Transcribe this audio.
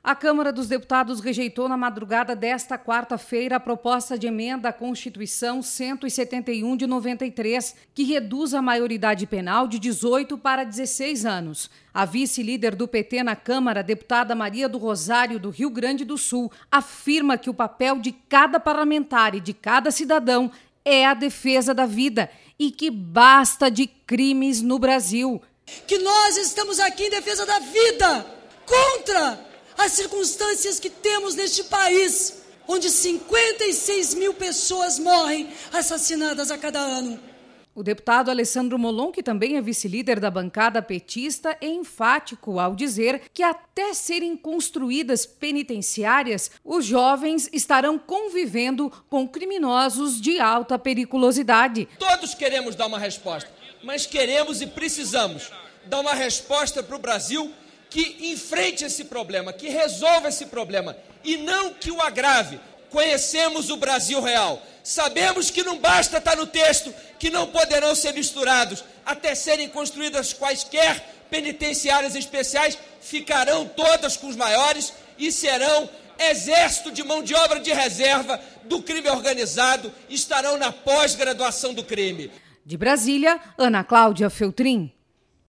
A Câmara dos Deputados rejeitou na madrugada desta quarta-feira a proposta de emenda à Constituição 171 de 93, que reduz a maioridade penal de 18 para 16 anos. A vice-líder do PT na Câmara, deputada Maria do Rosário, do Rio Grande do Sul, afirma que o papel de cada parlamentar e de cada cidadão é a defesa da vida e que basta de crimes no Brasil. Que nós estamos aqui em defesa da vida, contra as circunstâncias que temos neste país, onde 56 mil pessoas morrem assassinadas a cada ano. O deputado Alessandro Molon, que também é vice-líder da bancada petista, é enfático ao dizer que até serem construídas penitenciárias, os jovens estarão convivendo com criminosos de alta periculosidade. Todos queremos dar uma resposta, mas queremos e precisamos dar uma resposta para o Brasil que enfrente esse problema, que resolva esse problema e não que o agrave. Conhecemos o Brasil real. Sabemos que não basta estar no texto, que não poderão ser misturados. Até serem construídas quaisquer penitenciárias especiais, ficarão todas com os maiores e serão exército de mão de obra de reserva do crime organizado, estarão na pós-graduação do crime. De Brasília, Ana Cláudia Feltrin.